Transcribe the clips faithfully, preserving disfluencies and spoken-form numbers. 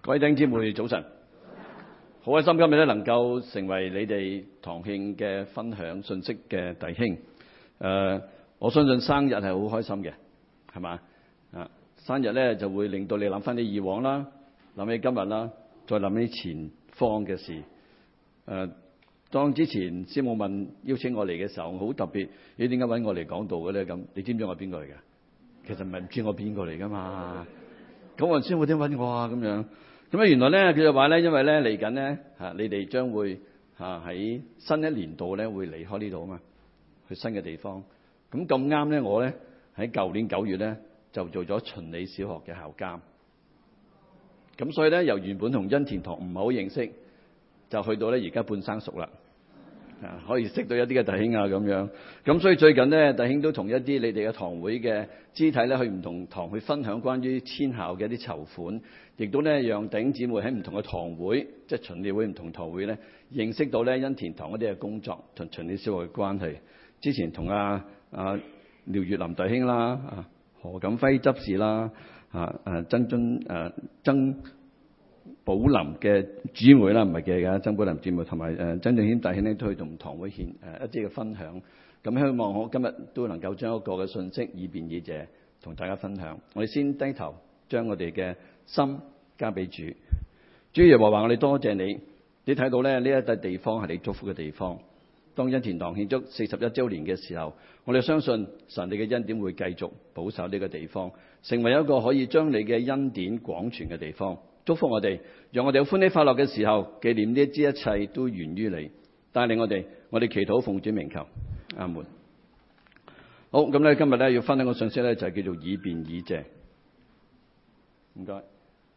各位弟兄姊妹早晨，好開心今日咧能夠成為你哋堂慶嘅分享信息嘅弟兄。誒、呃，我相信生日係好開心嘅，係嘛？啊，生日咧就會令到你諗翻啲以往啦，諗起今日啦，再諗起前方嘅事。誒、呃，當之前師母問邀請我嚟嘅時候，好特別，你點解揾我嚟講道嘅咧？咁你知唔知我係邊個嚟嘅？其實唔係唔知我邊個嚟噶嘛。咁我師母點揾我啊？咁樣。咁啊，原來咧佢就話咧，因為咧嚟緊咧嚇，你哋將會嚇喺新一年度咧會離開呢度啊嘛，去新嘅地方。咁咁啱咧，我咧喺舊年九月咧就做咗循理小學嘅校監。咁所以咧，由原本同恩田堂唔係好認識，就去到咧而家半生熟啦，啊可以識到一啲嘅弟兄啊咁樣。咁所以最近咧，弟兄都同一啲你哋嘅堂會嘅肢體咧去唔同堂去分享關於遷校嘅一啲籌款。亦都咧，讓弟兄姊妹喺唔同嘅堂會，即係循理會唔同堂會咧，認識到咧恩田堂嗰啲嘅工作同循理小學嘅關係。之前同阿阿廖月林弟兄啦、啊何錦輝執事啦、啊誒曾津誒曾寶林嘅姊妹啦，唔係嘅㗎，曾寶林姊妹同埋誒曾俊謙弟兄咧，都去同堂會獻誒一啲嘅分享。咁希望我今日都能夠將一個嘅信息以便以謝同大家分享。我哋先低頭將我哋嘅心交俾主，主耶和華，我哋多謝你。你睇到咧呢一笪地方係你祝福嘅地方。當恩田堂慶祝四十一週年嘅時候，我哋相信神你嘅恩典會繼續保守呢個地方，成為一個可以將你嘅恩典廣傳嘅地方。祝福我哋，讓我哋有歡喜快樂嘅時候紀念呢一啲一切都源於你。帶領我哋，我哋祈禱奉主名求，阿門。好，咁咧今日咧要分享個信息咧就係叫做以便以謝。唔該。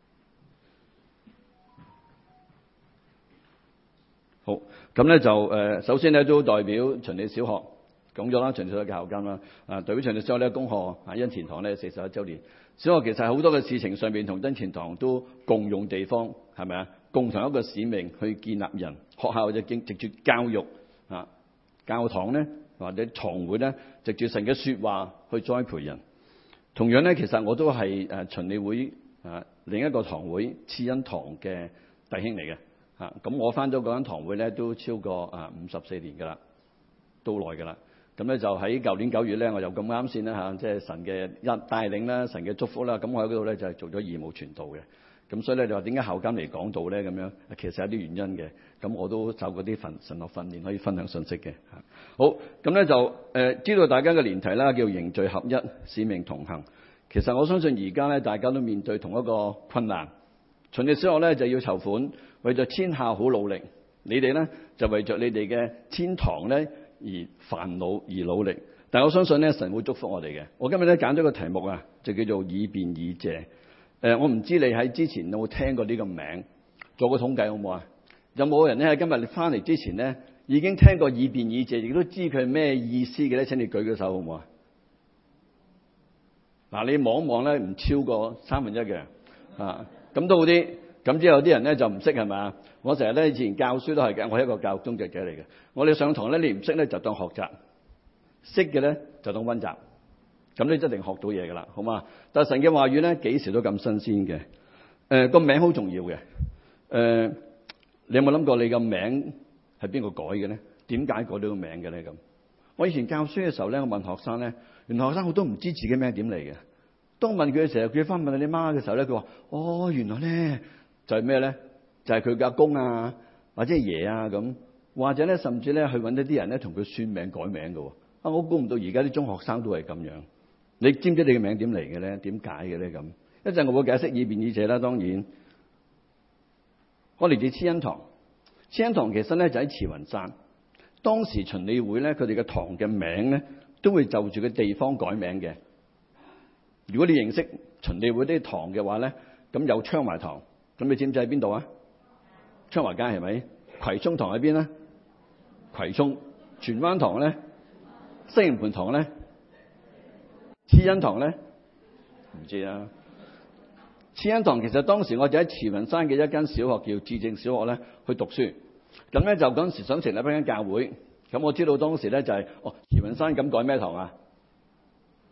好，咁咧就誒、呃，首先咧都代表循理小學講咗啦，循理小學嘅校監啦，啊，代表循理小學咧恭賀啊恩田堂咧四十一週年。小學其實係好多嘅事情上面同恩田堂都共用地方，係咪啊？共同一個使命去建立人，學校就經直接教育啊，教堂咧或者堂會咧，藉住神嘅説話去栽培人。同樣咧，其實我都係誒循理會啊另一個堂會賜恩堂嘅弟兄嚟嘅。啊，咁我翻咗嗰間堂會咧，都超過啊五十四年噶啦，都耐噶啦。咁咧就喺舊年九月咧，我又咁啱先啦嚇，即係神嘅一帶領啦，神嘅祝福啦。咁我喺嗰度咧就係做咗義務傳道嘅。咁所以咧就話點解校監嚟講道咧咁樣？其實有啲原因嘅。咁我都受嗰啲神神學訓練，可以分享信息嘅嚇。好，咁咧就誒、呃、知道大家嘅年題啦，叫凝聚合一，使命同行。其實我相信而家咧，大家都面對同一個困難。循理小學咧就要籌款，為咗遷校好努力。你哋咧就為着你哋嘅遷堂咧而煩惱而努力。但係我相信咧，神會祝福我哋嘅。我今日咧揀咗個題目啊，就叫做以便以謝。誒、呃，我唔知你喺之前有冇聽過呢個名，做個統計好唔好啊？有冇人咧喺今日你翻嚟之前咧已經聽過以便以謝，亦都知佢係咩意思嘅咧？請你舉個手好唔好啊？嗱，你望一望咧，唔超過三分一嘅啊。咁都好啲，咁之後有啲人咧就唔識係咪？我成日咧以前教書都係嘅，我係一個教育終結者嚟嘅。我哋上堂咧，你唔識咧就當學習，識嘅咧就當溫習，咁你一定學到嘢㗎啦，好嘛？但係神嘅話語咧幾時都咁新鮮嘅。誒、呃、個名好重要嘅。誒、呃，你有冇諗過你個名係邊個改嘅咧？點解改到個名嘅咧？咁我以前教書嘅時候咧，我問學生咧，原來學生好多唔知自己名點嚟嘅。當問佢嘅時候，佢翻問你媽嘅時候咧，佢話：哦，原來咧就係咩咧？就係佢嘅阿公啊，或者係爺啊咁，或者咧甚至咧去揾一啲人咧同佢算命改名嘅。啊，我估唔到而家啲中學生都係咁樣。你知唔知你嘅名點嚟嘅咧？點解嘅咧？咁一陣我會解釋以便以謝啦。當然，我嚟自慈恩堂，慈恩堂其實咧就喺慈雲山。當時循理會咧，佢哋嘅堂嘅名咧都會就住個地方改名嘅。如果你認識循理會啲堂嘅話咧，咁有昌華堂，咁你知唔知喺邊度啊？昌華街係咪？葵涌堂喺邊咧？葵涌。荃灣堂咧？西營盤堂咧？慈恩堂咧？唔知啊。慈恩堂其實當時我就喺慈雲山嘅一間小學叫智正小學咧去讀書，咁咧就嗰陣時想成立一間教會，咁我知道當時咧就係、是、哦慈雲山咁改咩堂啊？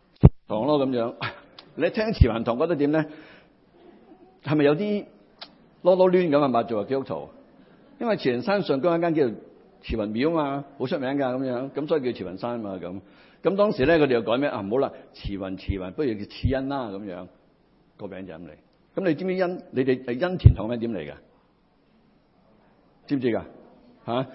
堂咯咁樣。你聽慈雲堂覺得點咧？係咪有啲囉囉攣咁啊嘛，做個基督徒。因為慈雲山上高一間叫慈雲廟啊嘛，好出名㗎咁樣，咁所以叫慈雲山啊嘛咁。咁當時咧，佢哋又改名啊，唔好啦，慈雲慈雲，不如叫慈恩啦咁樣，個名就咁嚟。咁你知唔知恩？你哋係恩田堂名點嚟㗎？知唔知㗎？嚇、啊？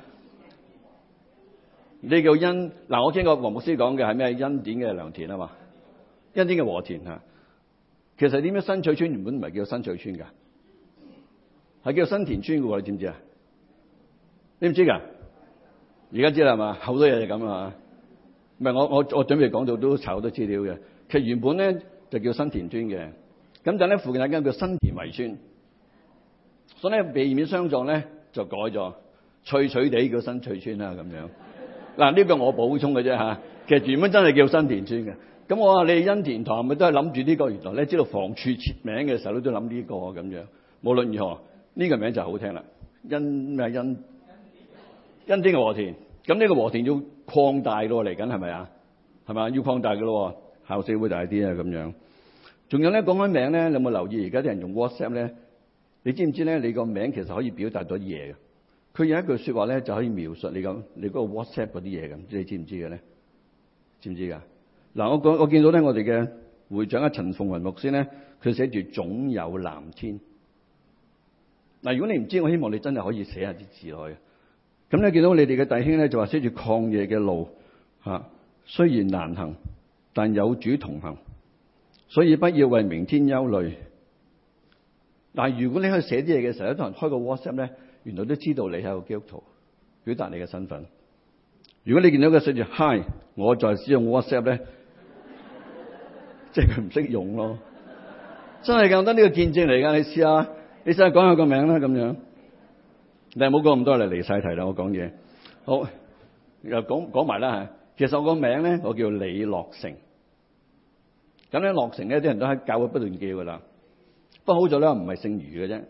你叫恩嗱，我聽過黃牧師講嘅係咩？恩典嘅良田啊嘛，恩典嘅和田嚇。其實點解新翠村原本唔係叫新翠村㗎？係叫新田村嘅喎，你知唔知啊？你唔知㗎？而家知啦係嘛？好多嘢就咁啊！唔係我我我準備講到都查好多資料嘅。其實原本咧就叫新田村嘅，咁但係咧附近有間叫新田圍村，所以咧避免相撞咧就改咗脆脆地叫新翠村啦咁樣。嗱呢個我補充嘅啫嚇，其實原本真係叫新田村嘅。咁我話你恩田堂咪都係諗住呢個，原來咧知道房署設名嘅時候都都諗呢個咁樣。無論如何，呢個名就好聽啦，恩咩恩恩典嘅和田。咁呢個和田要擴大咯，嚟緊係咪啊？係咪？要擴大嘅咯，校舍會大啲啊咁樣。仲有咧講開名咧，你有冇留意而家啲人用 WhatsApp 咧？你知唔知咧？你個名其實可以表達到啲嘢嘅。佢有一句説話咧，就可以描述你咁你嗰個 WhatsApp 嗰啲嘢咁。你知唔知嘅咧？知唔知㗎？嗱，我講我見到咧，我哋嘅會長阿陳鳳雲牧師咧，佢寫住總有藍天。嗱，如果你唔知，我希望你真係可以寫下啲字落去。咁你見到你哋嘅弟兄咧，就話寫住曠野嘅路嚇，雖然難行，但有主同行，所以不要為明天憂慮。但係如果你可以寫啲嘢嘅時候，有啲人開個 WhatsApp 咧，原來都知道你係個基督徒，表達你嘅身份。如果你見到佢寫住 Hi， 我在使用 WhatsApp 咧，即係佢唔識用咯。真係㗎，我覺得呢個見證嚟㗎。你試下，你試下講下個名啦，咁樣。你唔好講咁多啦，離晒題啦，我講嘢。好，又講講埋啦嚇。其實我個名咧，我叫李樂成。咁咧，樂成咧，啲人都喺教會不斷叫噶啦。不過好在咧，唔係姓余嘅啫。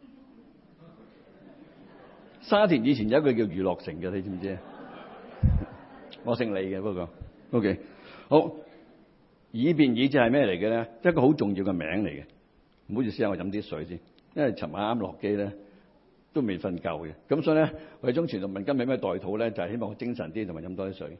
沙田以前有一個叫余樂成嘅，你知唔知？我姓李嘅，不過 OK。好，以便以謝係咩嚟嘅咧？一個好重要嘅名嚟嘅。唔好意思啊，我飲啲水先，因為尋晚啱落機咧。都未瞓夠嘅，咁所以咧，我哋中傳道問今日咩代禱咧，就係、是、希望我精神啲同埋飲多啲水。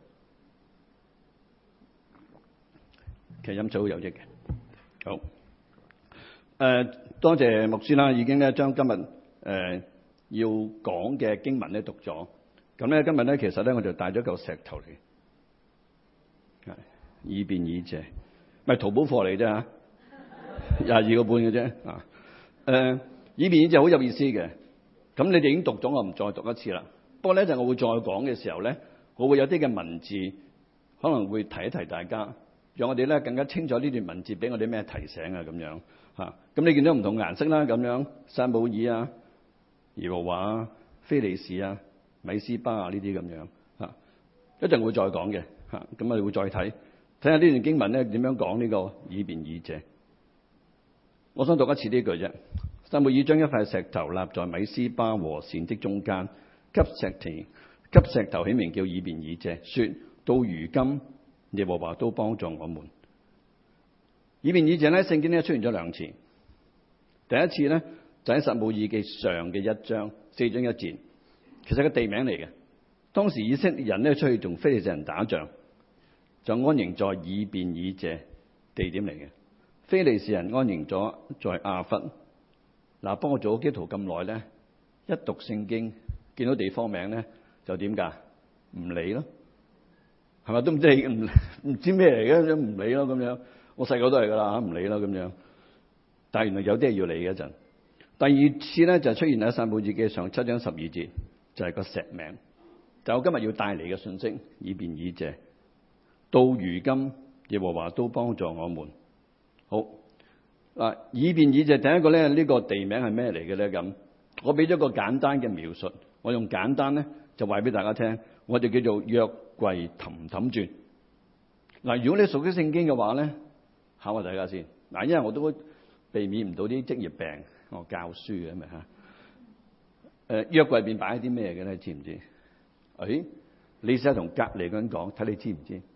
其實飲水好有益嘅。好，誒、呃、多謝牧師啦，已經咧將今日誒、呃、要講嘅經文咧讀咗。咁咧今日咧其實咧我就帶咗嚿石頭嚟，係以便以謝，咪淘寶貨嚟啫嚇，廿二個半嘅啫啊。誒、呃、以便以謝好有意思嘅。咁你哋已經讀咗，我唔再讀一次啦。不過咧，就我會再講嘅時候咧，我會有啲嘅文字可能會提一提大家，讓我哋咧更加清楚呢段文字俾我哋咩提醒啊咁樣嚇。咁你見到唔同顏色啦，咁樣撒母耳啊、耶和華啊、非利士啊、米斯巴啊呢啲咁樣嚇，一陣會再講嘅嚇。咁我哋會再睇睇下呢段經文咧點樣講呢個以便以謝。我想讀一次呢句啫。撒母耳將一塊石頭立在米斯巴和善的中間，給石田給石頭起名叫以便以謝，說到如今耶和華都幫助我們。以便以謝咧，聖經咧出現咗兩次。第一次咧就喺撒母耳記上嘅一章四章一節，其實個地名嚟嘅。當時以色列人咧出去同非利士人打仗，就安營在以便以謝，地點嚟嘅。非利士人安營咗在亞弗。嗱，幫我做基督徒咁耐咧，一讀聖經見到地方名咧，就點㗎？唔理咯，係咪都唔知唔唔知咩嚟嘅，唔理咯咁樣。我細個都係㗎啦，唔理咯咁樣。但係原來有啲係要理嘅一陣。第二次咧就出現喺撒母耳記上七章十二節，就係、是、個石名。就我今日要帶嚟嘅信息，以便以謝。到如今，耶和華都幫助我們。好。嗱，以便以謝第一個咧，呢、這個地名係咩嚟嘅咧？咁我俾咗個簡單嘅描述，我用簡單咧就話俾大家聽，我哋叫做約櫃氹氹轉。嗱，如果你熟悉聖經嘅話咧，考下大家先。嗱，因為我都避免唔到啲職業病，我教書嘅咪嚇。誒，約櫃入邊擺啲咩嘅咧？知唔知？誒、哎，你試下同隔離嗰人講，睇你知唔知？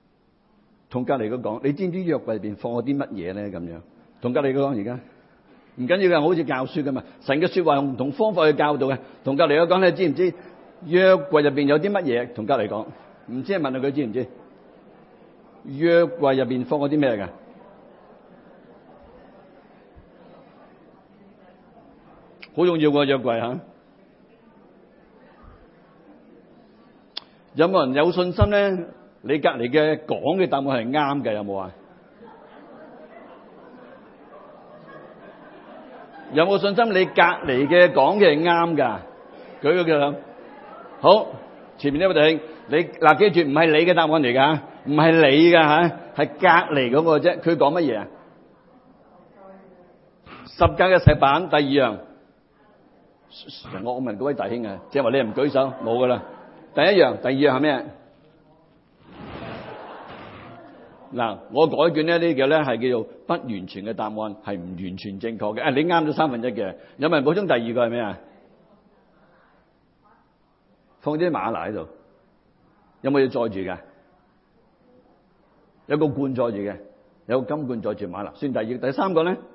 同隔離嗰講，你知唔知約櫃入邊放咗啲乜嘢咧？咁樣。同隔離講而家唔緊要嘅，我好似教書噶嘛。神嘅說話用唔同方法去教導嘅。同隔籬嗰講，你知唔知約櫃入邊有啲乜嘢？同隔籬講，唔知係問下佢知唔知？約櫃入邊放咗啲咩㗎？好重要個約櫃吓。有冇人有信心咧？你隔籬嘅講嘅答案係啱嘅，有冇啊？有冇信心你隔籬嘅講嘅係啱噶？舉個腳。好，前面呢位弟兄，你嗱記住，唔係你嘅答案嚟噶，唔係你噶吓，係隔籬嗰個啫。佢講乜嘢啊？十架嘅石板。第二樣，我我問嗰位弟兄啊，即係話你唔舉手，冇噶啦。第一樣，第二樣係咩？嗱，我改卷呢啲叫咧係叫做不完全嘅答案，係唔完全正確嘅。啊，你啱咗三分一嘅。有冇人補充第二個係咩啊？放啲嗎哪喺度，有冇嘢載住㗎？有個罐載住嘅，有個金罐載住嗎哪。算第二。第三個咧，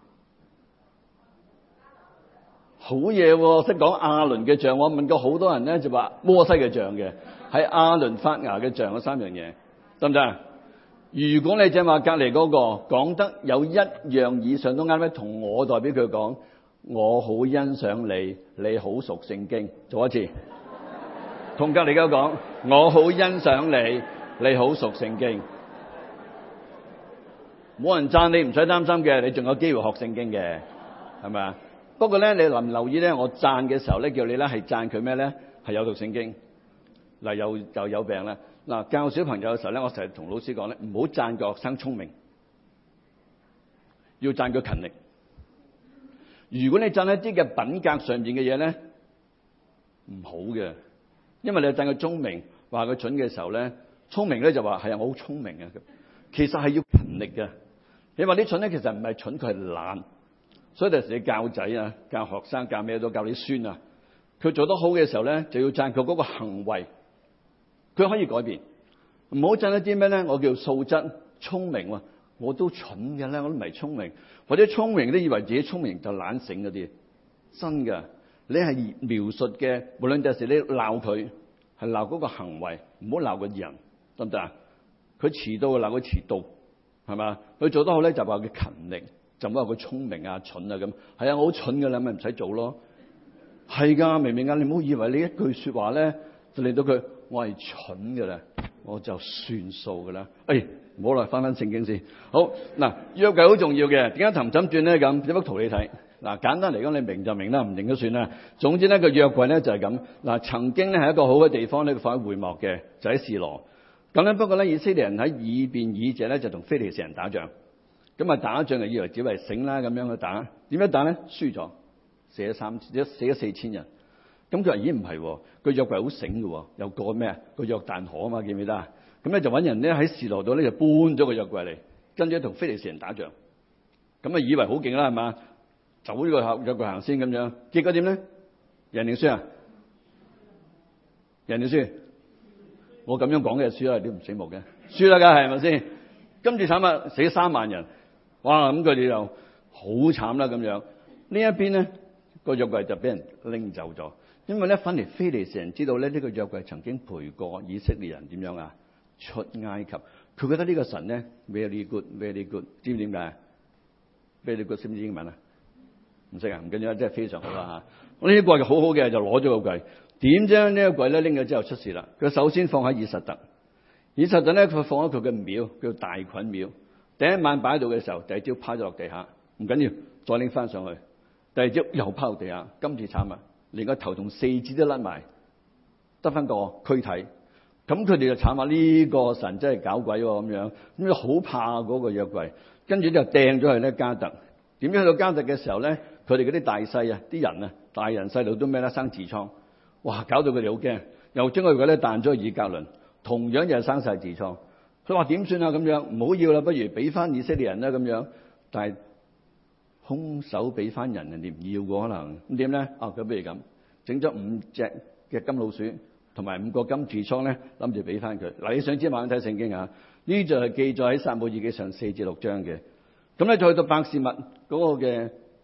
好嘢喎！識講亞倫嘅杖，我問過好多人咧，就話摩西嘅杖嘅，係亞倫發芽嘅杖，嗰三樣嘢得唔得啊？如果你正話隔籬嗰個講得有一樣以上都啱咧，同我代表佢講，我好欣賞你，你好熟聖經。做一次，同隔籬嗰個講，我好欣賞你，你好熟聖經。冇人讚你唔使擔心嘅，你仲有機會學聖經嘅，係咪啊？不過咧，你留唔留意咧？我讚嘅時候咧，叫你咧係讚佢咩咧？係有讀聖經。嗱，又又有病啦。嗱，教小朋友嘅時候咧，我成日同老師講咧，唔好讚個學生聰明，要讚佢勤力。如果你讚一啲嘅品格上邊嘅嘢咧，唔好嘅，因為你讚佢聰明，話佢蠢嘅時候咧，聰明咧就話係啊，我好聰明啊，其實係要勤力嘅。你話啲蠢咧，其實唔係蠢，佢係懶。所以第時你教仔啊、教學生、教咩都教啲孫啊，佢做得好嘅時候咧，就要讚佢嗰個行為。佢可以改變，唔好讚一啲咩咧？我叫素質聰明喎，我都蠢嘅咧，我都唔係聰明，或者聰明都以為自己聰明就懶醒嗰啲，真㗎。你係描述嘅，無論第時你鬧佢，係鬧嗰個行為，唔好鬧個人，得唔得啊？佢遲到就鬧佢遲到，係嘛？佢做得好咧就話佢勤力，就唔好話佢聰明啊、蠢啊咁。係啊，我好蠢㗎啦，咪唔使做咯。係㗎，明唔明啊？你唔好以為你一句說話咧就令到佢。我係蠢嘅啦，我就算數嘅啦。誒，唔好啦，翻翻聖經先。好嗱，約櫃好重要嘅。點解氹氹轉咧咁？呢幅圖你睇嗱，簡單嚟講，你明就明啦，唔明都算啦。總之咧，個約櫃咧就係咁嗱。曾經咧係一個好嘅地方咧，放喺會幕嘅，就喺示羅。咁咧不過咧，以色列人喺以便以謝咧就同非利士人打仗。咁啊打仗就以為只為醒啦咁樣去打。點樣打咧？輸咗，死咗三，死咗四千人。咁佢話：咦，唔係，個約櫃好醒嘅，有個咩啊？個約旦河啊嘛，記唔記得啊？咁咧就揾人咧喺示羅度咧就搬咗個約櫃嚟，跟住同非利士人打仗。咁啊以為好勁啦，係嘛？走呢個約櫃行先咁樣。結果點咧？贏定輸啊？贏定輸？我咁樣講嘅輸啦，你唔醒目嘅，輸啦，梗係係咪先？今次慘啊，死咗三萬人，哇！咁佢哋就好慘啦咁樣。呢一邊咧個約櫃就俾人拎走咗。因為咧，反而非利士人知道咧，呢個約櫃曾經陪過以色列人點樣啊？出埃及。佢覺得呢個神咧 very good，very good。知唔知點解 very good？識唔識英文啊？唔識啊？唔緊要，真係非常好啦嚇。我呢個櫃好好嘅，就攞咗個櫃。點將呢個櫃咧拎咗之後出事啦？佢首先放喺以實特，以實特咧佢放喺佢嘅廟，叫大袞廟。第一晚擺喺度嘅時候，第二朝趴咗落地下，唔緊要，再拎翻上去。第二朝又趴落地下，今次慘啊！連個頭同四肢都甩埋，得翻個軀體。咁佢哋就慘話呢個神真係搞鬼喎咁樣，咁就好怕嗰個約櫃。跟住就掟咗去咧迦特。點樣去到迦特嘅時候咧，佢哋嗰啲大細啊，啲人啊，大人細路都咩咧生痔瘡，哇！搞到佢哋好驚，又將佢嗰啲彈咗去以革倫，同樣又係生晒痔瘡。佢話點算啊？咁樣唔好要啦，不如俾翻以色列人啦咁樣。但係空手俾翻人，人哋唔要嘅可能咁點咧？啊，咁不如咁，整咗五隻嘅金老鼠同埋五個金痔瘡咧，諗住俾翻佢。嗱，你想知慢慢睇聖經啊？呢就係記載喺撒母耳記上四至六章嘅。咁咧再去到伯示麥嗰個嘅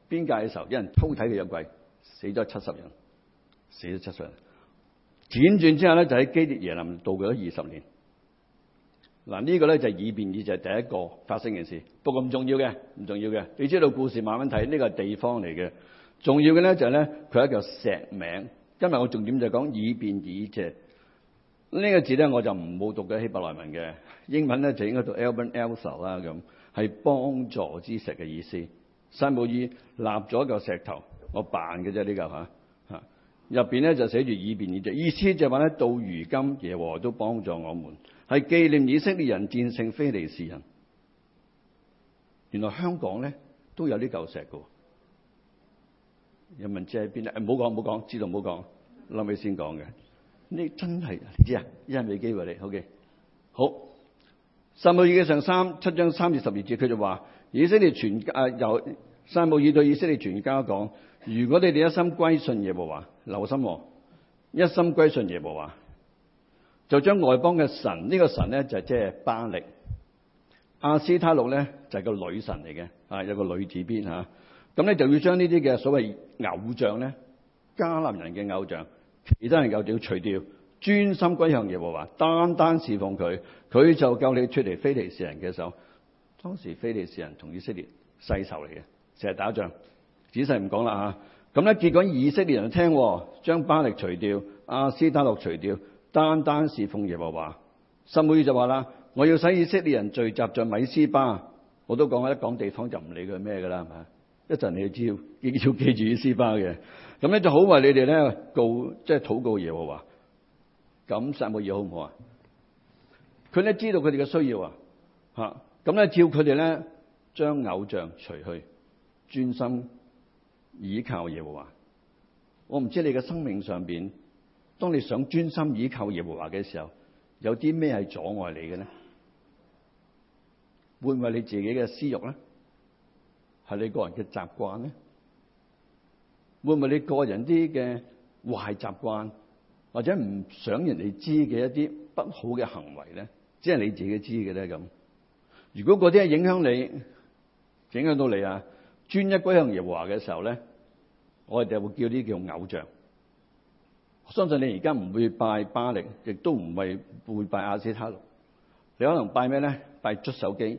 邊界嘅時候，有人偷睇佢約櫃，死咗七十人，死咗七十人。輾轉之後咧，就喺基列耶琳度過咗二十年。嗱，呢個咧就係以便以，就係第一個發生嘅事。不過咁重要嘅，唔重要嘅。你知道故事慢慢睇，呢個係地方嚟嘅。重要嘅咧就係咧，佢係一個石名。今日我重點就係講以便以謝呢個字咧，我就唔冇讀嘅希伯來文嘅，英文咧就應該讀 Elben Elsa 啦，咁係幫助之石嘅意思。撒母耳立咗一嚿石頭，我扮嘅啫呢嚿嚇嚇，入邊咧就寫住以便以謝，意思就係話咧，到如今耶和華都幫助我們，係紀念以色列人戰勝非利士人。原來香港咧都有呢嚿石嘅，有問知喺邊咧？唔好講唔好講，知道唔好講，諗起先講嘅。呢真係你知啊？一陣俾機會你。OK， 好。撒母耳記上三七章三至十二節，佢就話以色列全家由撒母耳對以色列全家講：如果你哋一心歸順耶和華，留心喎，一心歸順耶和華，就將外邦嘅神，呢、這個神咧就即係巴力，亞斯他錄咧就係、是、個女神嚟嘅，啊有個女字邊嚇，咁咧就要將呢啲嘅所謂偶像咧，迦南人嘅偶像。其他人又要除掉，專心歸向耶和華，單單侍奉佢，佢就救你出嚟非利士人嘅手。當時非利士人同以色列世仇嚟嘅，成日打仗。仔細唔講啦嚇。咁咧結果以色列人聽，將巴力除掉，亞斯他錄除掉，單單侍奉耶和華。撒母耳就話啦：我要使以色列人聚集在米斯巴。我都講一講地方就唔理佢咩噶啦，係咪？一陣你就知道要要記住米斯巴嘅。咁咧就好為你哋咧告，即係禱告耶和華。咁撒母耳好唔好啊？佢咧知道佢哋嘅需要啊，嚇咁咧叫佢哋咧將偶像除去，專心倚靠耶和華。我唔知你嘅生命上邊，當你想專心倚靠耶和華嘅時候，有啲咩係阻礙你嘅咧？會唔會你自己嘅私欲咧？係你個人嘅習慣咧？會唔會你個人啲嘅壞習慣，或者唔想人哋知嘅一啲不好嘅行為咧，只係你自己知嘅咧咁？如果嗰啲係影響你、影響到你啊，專一歸向耶和華嘅時候咧，我哋就會叫呢啲叫偶像。我相信你而家唔會拜巴力，亦都唔係會拜亞斯他錄，你可能拜咩咧？拜捽手機，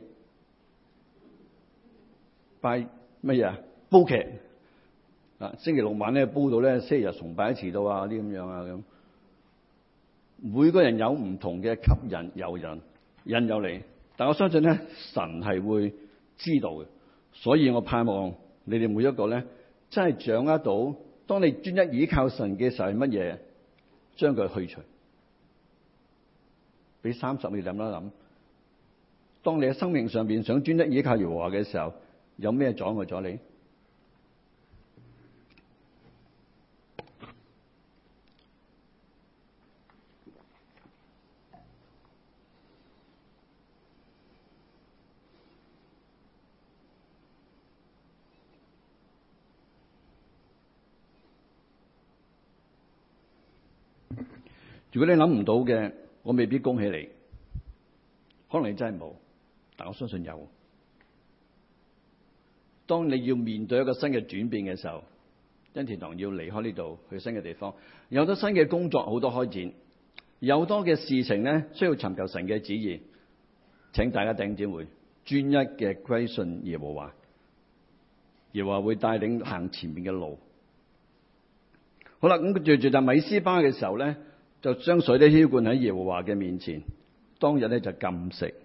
拜乜嘢啊？煲劇。啊！星期六晚咧煲到咧，星期日崇拜遲到啊啲咁樣啊咁。每個人有唔同嘅吸引誘人引誘你，但我相信咧神係會知道嘅，所以我盼望你哋每一個咧真係掌握到，當你專一倚靠神嘅時候係乜嘢，將佢去除。俾三十你諗一諗，當你喺生命上邊想專一倚靠耶和華嘅時候，有咩阻礙咗你？如果你諗唔到嘅，我未必恭喜你。可能你真係冇，但我相信有。當你要面對一個新嘅轉變嘅時候，恩典堂要離開呢度去新嘅地方，有咗新嘅工作，好多開展，有多嘅事情咧需要尋求神嘅旨意。請大家弟兄姊妹專一嘅歸順耶和華，耶和華會帶領行前面嘅路。好啦，咁佢住住在米斯巴嘅時候咧，就將水咧澆灌喺耶和華嘅面前。當日咧就禁食。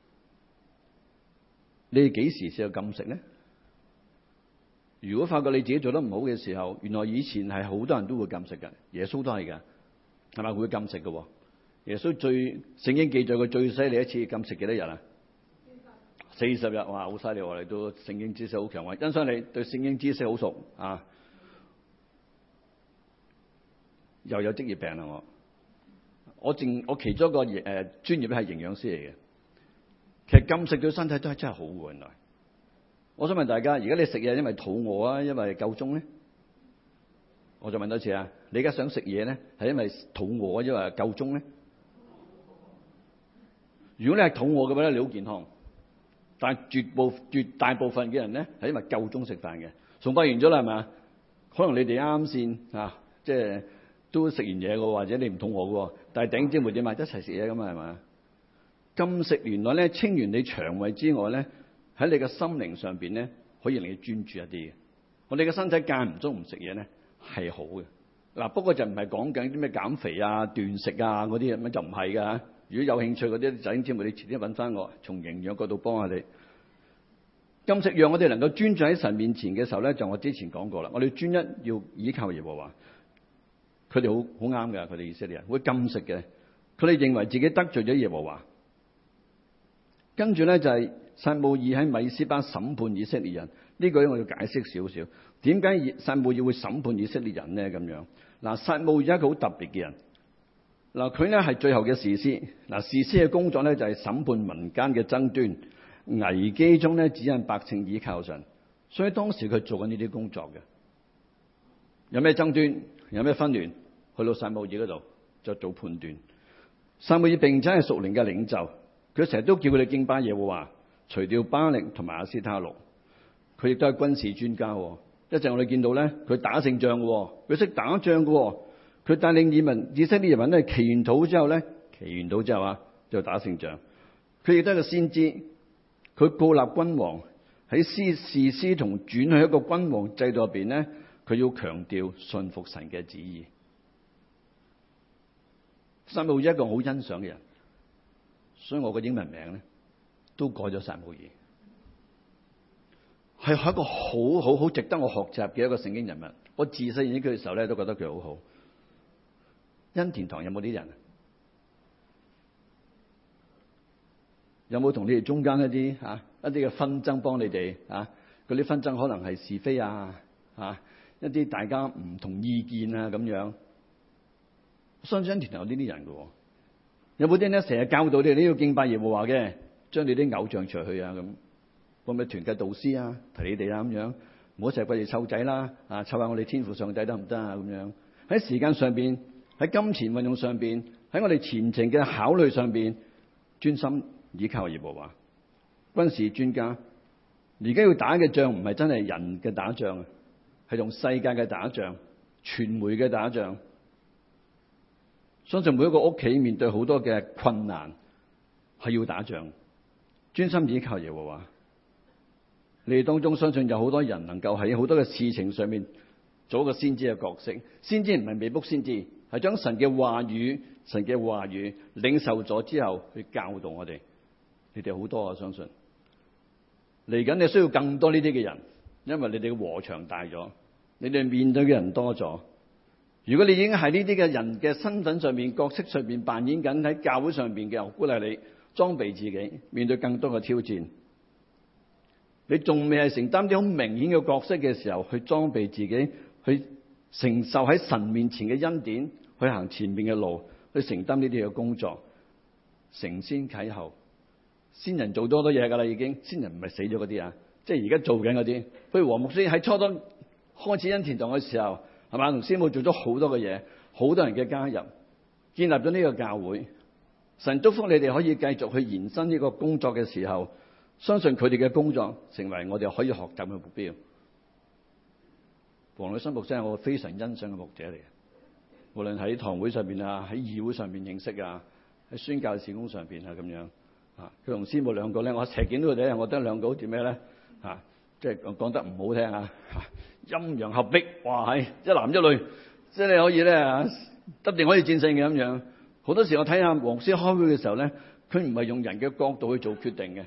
你哋幾時試過禁食咧？如果發覺你自己做得唔好嘅時候，原來以前係好多人都會禁食嘅，耶穌都係㗎，係咪會禁食嘅？耶穌最聖經記載佢最犀利一次禁食幾多日啊？四十日，哇，好犀利！我哋都聖經知識好強，我欣賞你對聖經知識好熟啊！又有職業病啦，我我淨我其中一個誒、呃、專業咧係營養師嚟嘅。其實禁食對身體都係真係好嘅。原來我想問大家，而家你食嘢因為肚餓啊，因為夠鐘咧？我再問多次啊，你而家想食嘢咧，係因為肚餓啊，因為夠鐘咧？如果你係肚餓嘅話咧，你好健康。但係絕部絕大部分嘅人咧係因為夠鐘食飯嘅， 崇拜完咗啦，係嘛？可能你哋啱先啊，即係都食完嘢嘅，或者你唔肚餓嘅，但係頂朝末點啊？一齊食嘢咁嘛，係嘛？禁食原來咧清完你腸胃之外咧，喺你嘅心靈上邊咧，可以令你專注一啲嘅。我哋嘅身體間唔中唔食嘢咧係好嘅。嗱，不過就唔係講緊啲咩減肥啊、斷食啊嗰啲咁，就唔係㗎。如果有興趣嗰啲弟兄姊妹，你遲啲揾翻我，從營養角度幫下你。禁食讓我哋能夠專注喺神面前嘅時候咧，就我之前講過啦。我哋專一要倚靠耶和華。佢哋好好啱㗎，佢哋以色列人會禁食嘅。佢哋認為自己得罪咗耶和華。跟住咧就係撒母耳喺米斯巴審判以色列人。呢個咧我要解釋少少。點解撒母耳會審判以色列人咧？咁樣嗱，撒母耳係一個好特別嘅人。嗱，佢咧係最後嘅士師。嗱，士師嘅工作咧就係審判民間嘅爭端，危機中咧指引百姓倚靠神。所以當時佢做緊呢啲工作嘅。有咩爭端，有咩紛亂，去到撒母耳嗰度就做判斷。撒母耳並且係屬靈嘅領袖，佢成日都叫佢哋敬拜耶和華，除掉巴力同埋亞斯他錄。佢亦都係軍事專家。一陣我哋見到咧，佢打勝仗嘅，佢識打仗嘅。佢帶領以民以色列人民咧祈完禱之後咧，祈完禱之後啊，就打勝仗。佢亦都係個先知，佢膏立君王喺士士師同轉去一個君王制度入邊咧，佢要強調信服神嘅旨意。撒母耳一個好欣賞嘅人，所以我個英文名咧都改咗撒母耳。係一個好好好值得我學習嘅一個聖經人物。我自細認識佢嘅時候咧，都覺得佢好好。恩田堂有冇啲人？有冇同你哋中間一啲嚇、啊、一啲嘅紛爭幫你哋啊？嗰啲紛爭可能係是，是非啊嚇、啊，一啲大家唔同意見啊咁樣。我相信恩田堂有呢啲人嘅喎。有冇啲咧成日教導你哋呢個敬拜耶和華嘅，將你啲偶像除去啊咁？會唔會團契導師啊，提你哋啊咁樣，唔好成日掛住湊仔啦，啊湊下我哋天父上帝得唔得啊咁樣？喺時間上邊，喺金錢運用上邊，喺我哋前程嘅考慮上邊，專心倚靠耶和華。軍事專家，而家要打嘅仗唔係真係人嘅打仗啊，係用世界嘅打仗、傳媒嘅打仗。相信每一個屋企面對好多嘅困難，係要打仗，專心倚靠耶和華。你哋當中相信有好多人能夠喺好多嘅事情上面做一個先知嘅角色。先知唔係未卜先知，係將神嘅話語、神嘅話語領受咗之後去教導我哋。你哋好多啊，相信嚟緊你需要更多呢啲嘅人，因為你哋嘅禾場大咗，你哋面對嘅人多咗。如果你已經喺呢啲嘅人嘅身份上面、角色上面扮演緊喺教會上邊嘅，我鼓勵你裝備自己，面對更多嘅挑戰。你仲未係承擔啲好明顯嘅角色嘅時候，去裝備自己，去承受喺神面前嘅恩典，去行前面嘅路，去承擔呢啲嘅工作。承先啟後，先人做多多嘢噶啦，已經。先人唔係死咗嗰啲啊，即係而家做緊嗰啲。譬如黃牧師喺初當開始恩田堂嘅時候，係嘛，同師母做咗好多嘅嘢，好多人嘅加入，建立咗呢個教會。神祝福你哋可以繼續去延伸呢個工作嘅時候，相信佢哋嘅工作成為我哋可以學習嘅目標。黃呂新牧師係我非常欣賞嘅牧者嚟嘅，無論喺堂會上邊啊，喺議會上邊認識啊，喺宣教事工上邊啊咁樣啊。佢同師母兩個咧，我成日見到佢哋，我覺得兩個好似咩咧啊，即係講得唔好聽啊，陰陽合璧，哇係一男一女，即係你可以咧啊，一定可以戰勝嘅咁樣。好多時我睇下黃師開會嘅時候咧，佢唔係用人嘅角度去做決定嘅。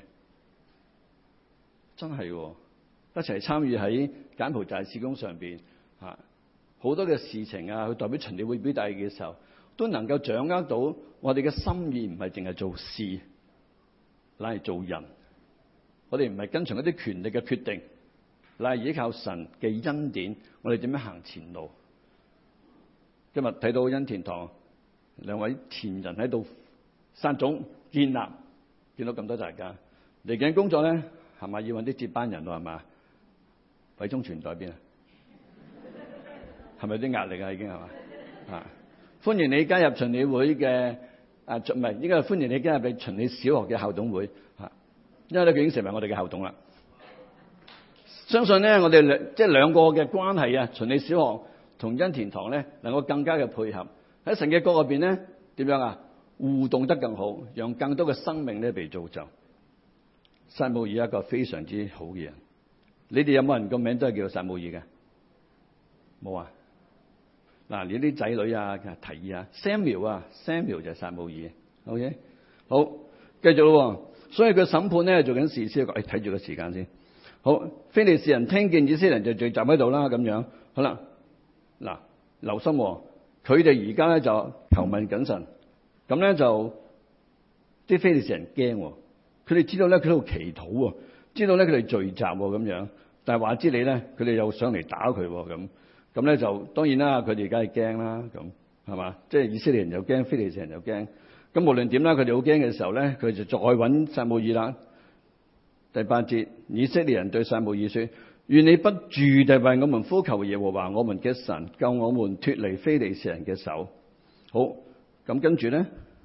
真係喎，一齊參與喺柬埔寨事工上邊嚇，好多嘅事情啊，去代表循理會表達嘅時候，都能夠掌握到我哋嘅心意，唔係淨係做事，乃係做人。我哋唔係跟從一啲權力嘅決定，乃係依靠神嘅恩典，我哋點樣行前路？今日睇到恩田堂兩位前人喺度撒種建立，見到咁多大家嚟緊工作咧。係咪要揾啲接班人咯？係嘛？偉忠全在邊啊？係咪有啲壓力啊？已經係嘛？啊！歡迎你加入循理會嘅啊，唔係應該係歡迎你加入你循理小學嘅校董會嚇，因為咧佢已經成為我哋嘅校董啦。 相信咧，我哋兩即係兩個嘅關係啊，循理小學同恩田堂咧，能夠更加嘅配合喺神嘅國入邊咧，點樣啊？互動得更好，讓更多嘅生命咧被造就。撒母耳係一個非常之好嘅人。你哋有冇人個名都係叫做撒母耳嘅？冇啊！嗱，你啲仔女啊，提議啊 ，Samuel 啊 ，Samuel 就係撒母耳。OK， 好，繼續咯。所以佢審判咧做緊事先，誒睇住個時間先。好，非利士人聽見以色列人就聚集喺度啦，咁樣好啦。嗱，留心、哦，佢哋而家咧就求問謹慎，咁咧就啲非利士人驚，佢哋知道咧佢喺度祈禱喎，知道咧佢哋聚集喎咁樣，但係話知你咧，佢哋又上嚟打佢咁，咁咧就當然啦，佢哋梗係驚啦，咁係嘛？即係以色列人又驚，非利士人又驚。咁無論點啦，佢哋好驚嘅時候咧，佢就再揾撒母耳啦。第八節，以色列人對撒母耳說：願你不住地為我們呼求耶和華我們嘅神，救我們脫離非利士人嘅手。好，咁跟住咧，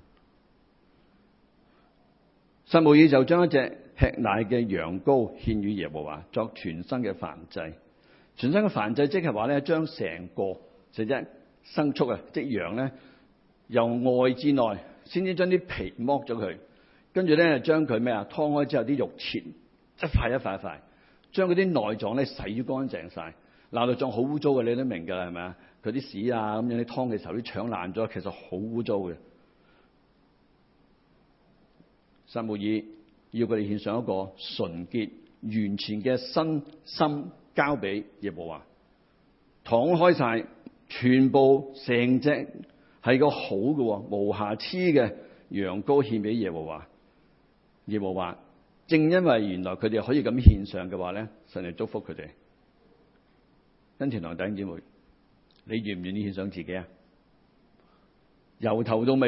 撒母耳就將一隻吃奶嘅羊羔獻與耶和華，作全身嘅燔祭。全身嘅燔祭即係話咧，將成個即係牲畜啊，即羊咧，由外至內，先至將啲皮剝咗佢，跟住咧將佢咩啊，劏開之後啲肉切一塊一塊一塊，將嗰啲內臟咧洗乾淨晒。嗱，內臟好污糟嘅，你都明㗎啦，係咪啊？佢啲屎啊咁樣，你劏嘅時候啲腸爛咗，其實好污糟嘅。撒母耳要佢哋獻上一個純潔完全嘅身心交俾耶和華，敞開晒，全部成隻係個好嘅無瑕疵嘅羊羔獻俾耶和華。耶和華正因為原來佢哋可以咁獻上嘅話咧，神嚟祝福佢哋。恩田堂弟兄姊妹，你願唔願意獻上自己啊？由頭到尾，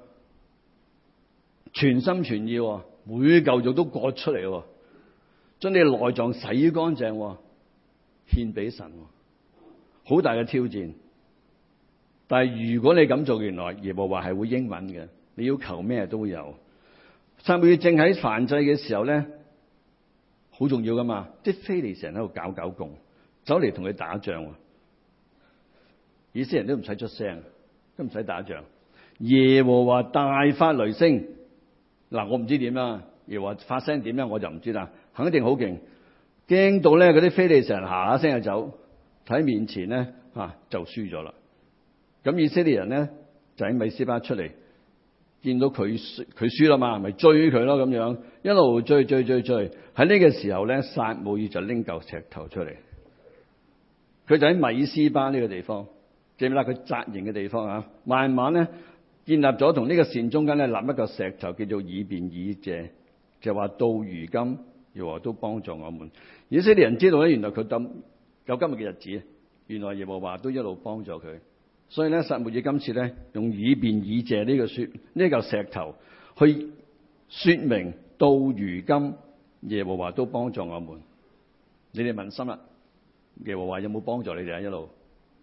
全心全意，每嚿肉都割出嚟，將你內臟洗乾淨，獻俾神，好大嘅挑戰。但係如果你咁做，原來耶和華係會應允嘅，你要求咩都有。撒母耳正喺燔祭嘅時候咧，好重要噶嘛，啲非利士人喺度搞搞共，走嚟同佢打仗，以色列人都唔使出聲，都唔使打仗。耶和華大發雷聲，嗱，我唔知點啦，耶和華發聲點咧，我就唔知啦，肯定好勁，驚到咧嗰啲非利士人下下聲就走，睇面前咧啊就輸咗啦。咁以色列人咧就喺米斯巴出嚟，見到佢佢輸啦嘛，咪追佢咯咁樣，一路追追追追。喺呢個時候咧，撒母耳就拎嚿石頭出嚟，佢就喺米斯巴呢個地方，記唔記得佢紮營嘅地方啊？慢慢咧建立咗同呢個線中間咧立一個石頭，叫做以便以謝，就話到如今耶和華都幫助我們。以色列人知道咧，原來佢咁有今日嘅日子，原來耶和華都一路幫助佢。所以咧，撒母耳今次咧用以便以謝呢個說呢嚿石頭去說明到如今耶和華都幫助我們。你哋問心啦，耶和華有冇幫助你哋啊？一路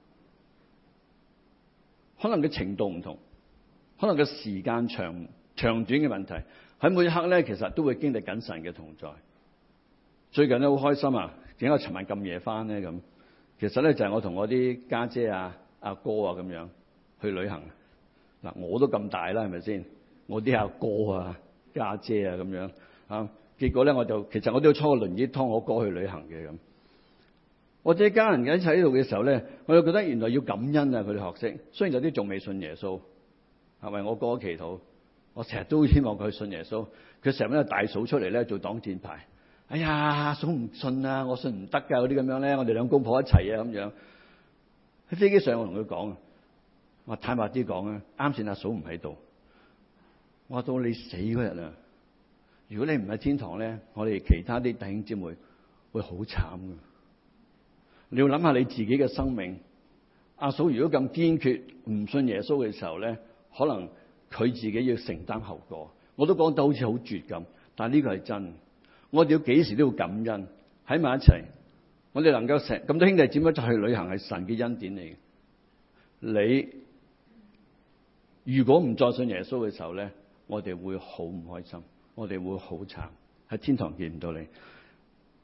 可能嘅程度唔同，可能嘅時間長長短嘅問題，喺每一刻咧，其實都會經歷緊神嘅同在。最近咧好開心啊！點解尋晚咁夜翻咧？咁其實咧就係我同我啲家姐啊、阿哥啊咁樣去旅行。嗱，我都咁大啦，係咪先？我啲阿哥啊、家姐啊咁樣啊，結果咧我就其實我都要坐個輪椅拖我哥去旅行嘅咁。我哋家人一齊喺度嘅時候咧，我就覺得原來要感恩啊！佢哋學識，雖然有啲仲未信耶穌，係咪？我哥祈禱，我成日都希望佢信耶穌。佢成日咧大嫂出嚟咧做擋箭牌。哎呀，阿嫂唔信啊，我信唔得噶嗰啲咁樣咧，我哋兩公婆一齊啊咁樣。喺飛機上我同佢講，我坦白啲講啊，啱先阿嫂唔喺度，我話到你死嗰日啊，如果你唔喺天堂咧，我哋其他啲弟兄姊妹會好慘噶。你要諗下你自己嘅生命，阿嫂如果咁堅決唔信耶穌嘅時候咧，可能佢自己要承擔後果。我都講得好似好絕咁，但係呢個係真。我哋要幾時都要感恩，喺埋一齊。我哋能夠成咁多兄弟姊妹就去旅行，係神嘅恩典嚟嘅。你如果唔再信耶穌嘅時候咧，我哋會好唔開心，我哋會好慘，喺天堂見唔到你。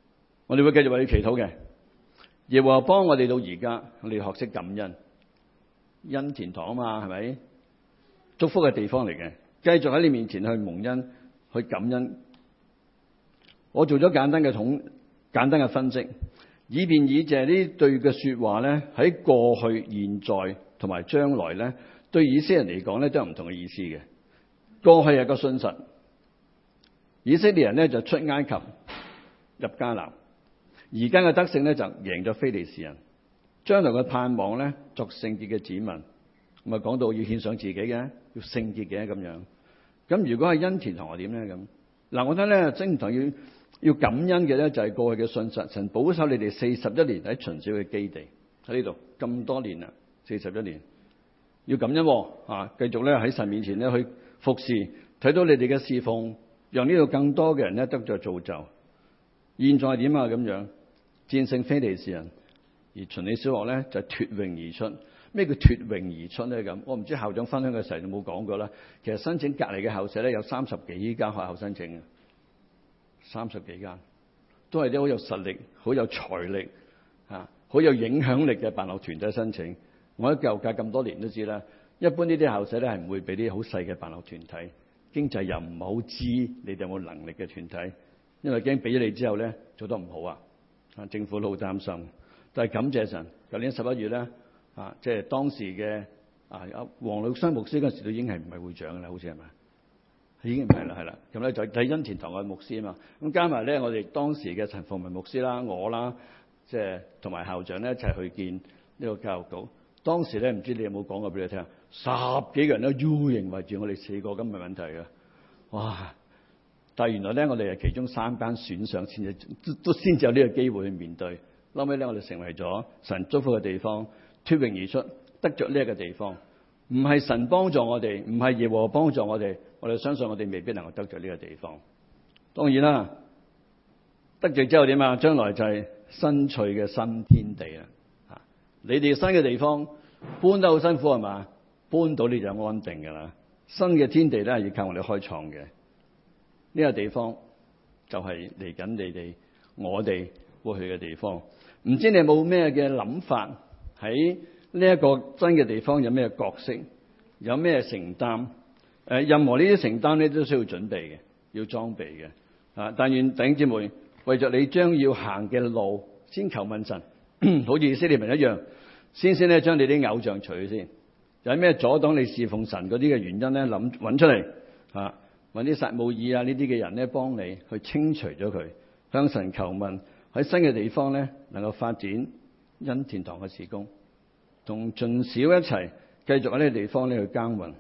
我哋會繼續為你祈禱嘅。耶和華幫我哋到而家，我哋學識感恩，恩田堂啊嘛，係咪？祝福嘅地方嚟嘅，繼續喺你面前去蒙恩，去感恩。我做咗簡單嘅統，簡單嘅分析，以便以謝呢對嘅說話咧，喺過去、現在同埋將來咧，對以色列人嚟講咧，都有唔同嘅意思嘅。過去係個信實，以色列人咧就出埃及入迦南，而家嘅得勝咧就贏咗非利士人，將來嘅盼望咧作聖潔嘅子民，咁啊講到要獻上自己嘅，要聖潔嘅咁樣。咁如果係恩田堂係點咧咁？嗱，我覺得咧，恩田堂要要感恩嘅咧，就係過去嘅信實，神保守你哋四十一年喺秦小嘅基地喺呢度咁多年啦，四十一年要感恩啊！繼續咧喺神面前咧去服侍，睇到你哋嘅侍奉，讓呢度更多嘅人咧得咗造就。現在係點啊？咁樣戰勝非利士人，而秦理小學咧就脫穎而出。咩叫脫穎而出咧？咁我唔知校長分享嘅時候有冇講過啦。其實申請隔離嘅校舍咧有三十幾間學校申請嘅，三十幾間都係啲好有實力、好有財力、啊好有影響力嘅辦學團體申請。我喺教育界咁多年都知啦，一般呢啲校舍咧係唔會俾啲好細嘅辦學團體，經濟又唔係好知你哋有冇能力嘅團體，因為驚俾咗你之後咧做得唔好啊，啊政府都好擔心。但係感謝神，舊年十一月咧。啊！即係當時嘅啊，黃綠生牧師嗰時都已經係唔係會長㗎啦，好似係咪？已經唔係啦，係啦。咁咧就睇恩田堂嘅牧師啊嘛。咁加埋咧，我哋當時嘅陳鳳文牧師啦，我啦，即係同埋校長咧一齊去見呢個教育局。當時咧唔知你有冇講過俾你聽，十幾個人都 U 型圍住我哋四個，咁唔係問題嘅。哇！但係原來咧，我哋係其中三間選上先至都都先至有呢個機會去面對。後尾咧，我哋成為咗神祝福嘅地方。脫穎而出，得着呢一個地方，唔係神幫助我哋，唔係耶和華幫助我哋，我哋相信我哋未必能夠得着呢個地方。當然啦，得着之後點啊？將來就係新翠嘅新天地啦。啊，你哋新嘅地方搬得好辛苦係嘛？搬到你就安定噶啦。新嘅天地咧係要靠我哋開創嘅。呢個地方就係嚟緊你哋我哋會去嘅地方。唔知你有冇咩嘅諗法？喺呢一個新嘅地方有咩角色，有咩承擔？誒，任何呢啲承擔咧都需要準備嘅，要裝備嘅。啊，但願弟兄姊妹為着你將要行嘅路，先求問神，好似以色列民一樣，先先咧將你啲偶像除去先。有咩阻擋你侍奉神嗰啲嘅原因咧，諗揾出嚟啊，揾啲撒母耳啊呢啲嘅人咧幫你去清除咗佢，向神求問喺新嘅地方咧能夠發展恩田堂嘅事工，同盡小一齊繼續喺呢個地方咧去耕耘。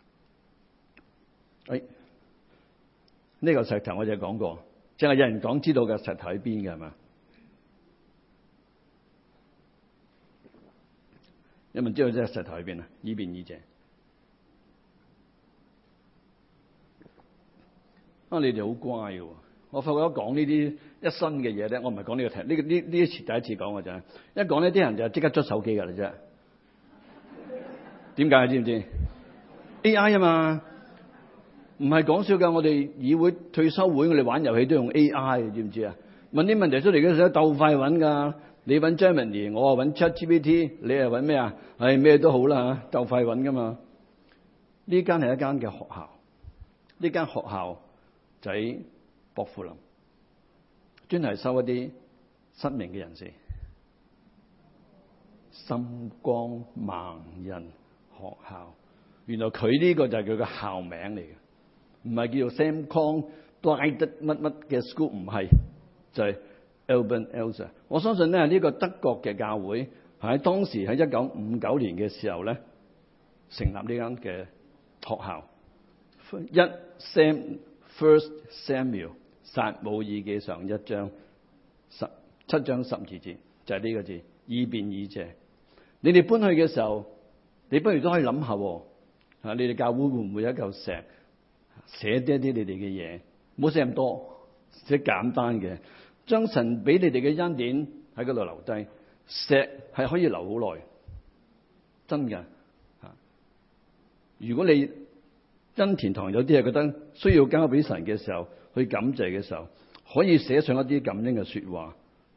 哎，呢個石頭我就講過，淨係有人講知道嘅石頭喺邊嘅係嘛？有冇知道呢個石頭喺邊啊？以便以謝。啊，你哋好乖嘅喎！我發覺一講呢啲一新嘅嘢咧，我唔係講呢個題，呢個呢呢一次第一次講嘅啫。一講呢啲人就即刻捽手機㗎啦啫。點解知唔知 ？A I 啊嘛，唔係講笑㗎。我哋議會退休會，我哋玩遊戲都用 A I， 知唔知啊？問啲問題出嚟嘅時候鬥快揾㗎。你揾 Gemini， 我啊揾 ChatGPT， 你係揾咩啊？係咩都好啦嚇，鬥快揾㗎嘛。呢間係一間嘅學校，呢間學校就喺薄扶林，專係收一啲失明嘅人士，心光盲人學校。原來佢呢個就係佢嘅校名嚟嘅，唔係叫做 Sam Kong Blind 乜乜嘅 school， 唔係，就係、是、Alban Elsa。我相信咧呢個德國嘅教會喺當時喺一九五九年嘅時候咧成立呢間嘅學校。一 Sam First Samuel 撒母耳記上一章十七章十二節就係、是、呢個字，以便以謝。你哋搬去嘅時候，你不如都可以諗下，啊，你哋教會會唔會有一嚿石寫啲一啲你哋嘅嘢？唔好寫咁多，寫簡單嘅，將神俾你哋嘅恩典喺嗰度留低。石係可以留好耐，真嘅。啊，如果你恩田堂有啲係覺得需要交俾神嘅時候，去感謝嘅時候，可以寫上一啲感恩嘅說話，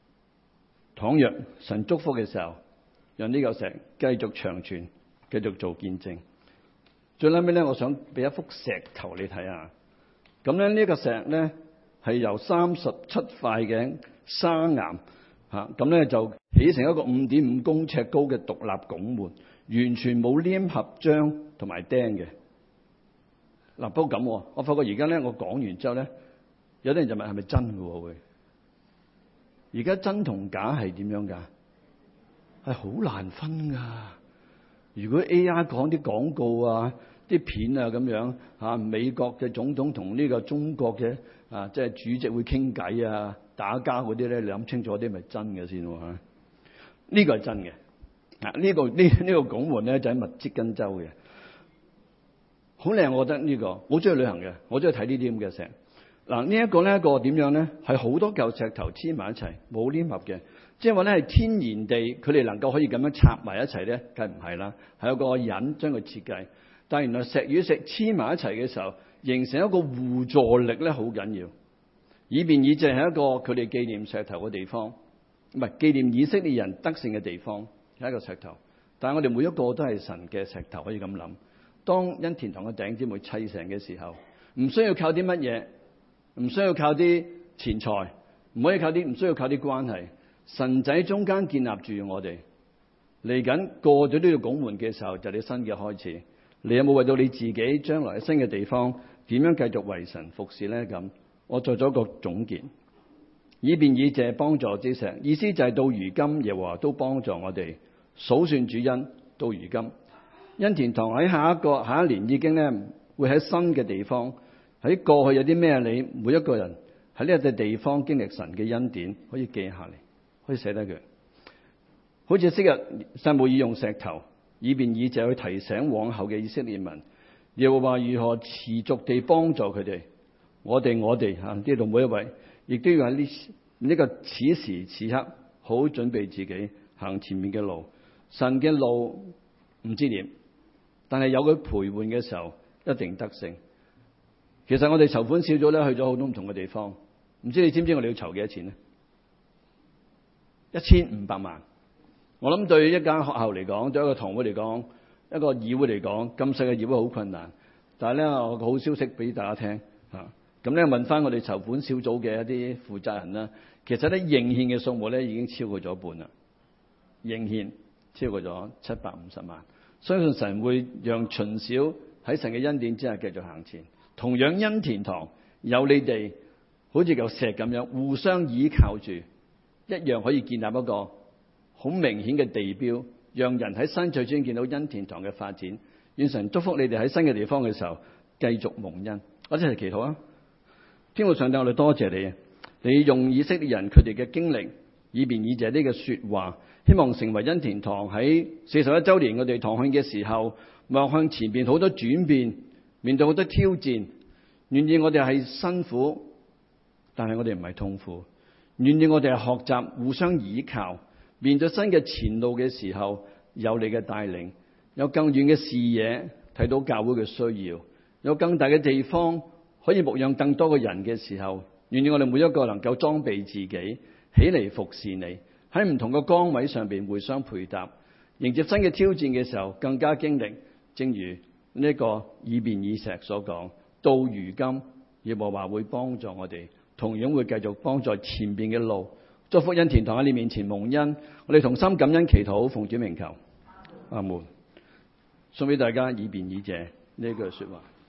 倘若神祝福嘅時候，讓呢嚿石繼續長存，繼續做見證。最後尾咧，我想俾一幅石頭你睇下。咁咧呢個石咧係由三十七塊嘅砂岩嚇，咁咧就起成一個五點五公尺高嘅獨立拱門，完全冇黏合漿同埋釘嘅。嗱，不過咁，我發覺而家咧我講完之後咧，有啲人就問係咪真嘅會？而家真同假係點樣㗎？係好難分㗎。如果 A I 講啲廣告啊、啲片啊咁樣嚇，美國嘅總統同呢個中國嘅啊，即係主席會傾偈啊、打交嗰啲咧，你諗清楚啲咪真嘅先喎嚇？呢個係真嘅。啊，呢個呢呢個拱門咧就喺密芝根州嘅，好靚，我覺得呢個，好中意旅行嘅，我中意睇呢啲咁嘅石。嗱，呢一個咧個點樣咧？係好多嚿石頭黐埋一齊，冇黏合嘅，即係話咧係天然地，佢哋能夠可以咁樣插埋一齊咧，梗係唔係啦？係有個人將佢設計，但係原來石與石黐埋一齊嘅時候，形成一個互助力咧，好緊要。以便以謝係一個佢哋紀念石頭嘅地方，唔係紀念以色列人得勝嘅地方，係一個石頭。但係我哋每一個都係神嘅石頭，可以咁諗。當恩田堂嘅弟兄姊妹砌成嘅時候，唔需要靠啲乜嘢。唔需要靠啲錢財，唔可以靠啲，唔需要靠啲關係。神仔中間建立住我哋，嚟緊過咗呢個拱門嘅時候，就係你新嘅開始。你有冇為到你自己將來新嘅地方點樣繼續為神服侍咧？咁我做咗個總結，以便以謝幫助之石，意思就係到如今耶和華都幫助我哋，數算主恩到如今。恩田堂喺下一個下一年已經咧會喺新嘅地方。喺過去有啲咩？你每一個人喺呢一笪地方經歷神嘅恩典，可以記下嚟，可以寫低佢。好似昔日撒母耳用石頭，以便以謝去提醒往後嘅以色列民，耶和華如何持續地幫助佢哋。我哋我哋嚇呢度每一位，亦都要喺呢呢個此時此刻好準備自己行前面嘅路。神嘅路唔知點，但係有佢陪伴嘅時候，一定得勝。其實我哋籌款小組咧去咗好多唔同嘅地方，唔知你知唔知我哋要籌幾多錢呢？一千五百萬。我諗對一間學校嚟講，對一個堂會嚟講，一個議會嚟講，咁細嘅議會好困難。但係咧，我個好消息俾大家聽嚇。咁咧問翻我哋籌款小組嘅一啲負責人啦，其實咧認獻嘅數目咧已經超過咗一半啦。認獻超過咗七百五十萬，相信神會讓循小喺神嘅恩典之下繼續行前。同樣恩田堂有你哋好似嚿石咁樣互相依靠住，一樣可以建立一個好明顯嘅地標，讓人喺新最先見到恩田堂嘅發展。願神祝福你哋喺新嘅地方嘅時候繼續蒙恩。我一齊祈禱啊！天父上帝，我哋多謝你，你用以色列人佢哋嘅經歷，以便以謝呢個說話，希望成為恩田堂喺四十一周年我哋堂慶嘅時候，望向前邊好多轉變。面對好多挑戰，願意我哋係辛苦，但係我哋唔係痛苦。願意我哋係學習互相依靠，面對新嘅前路嘅時候，有你嘅帶領，有更遠嘅視野睇到教會嘅需要，有更大嘅地方可以牧養更多嘅人嘅時候，願意我哋每一個能夠裝備自己，起嚟服侍你，喺唔同嘅崗位上邊互相配搭，迎接新嘅挑戰嘅時候更加經歷。正如呢個以便以石所講，到如今耶和華會幫助我哋，同樣會繼續幫助前邊嘅路。祝福恩田堂喺你面前蒙恩，我哋同心感恩祈禱，奉主名求，阿門。送俾大家以便以謝呢句說話。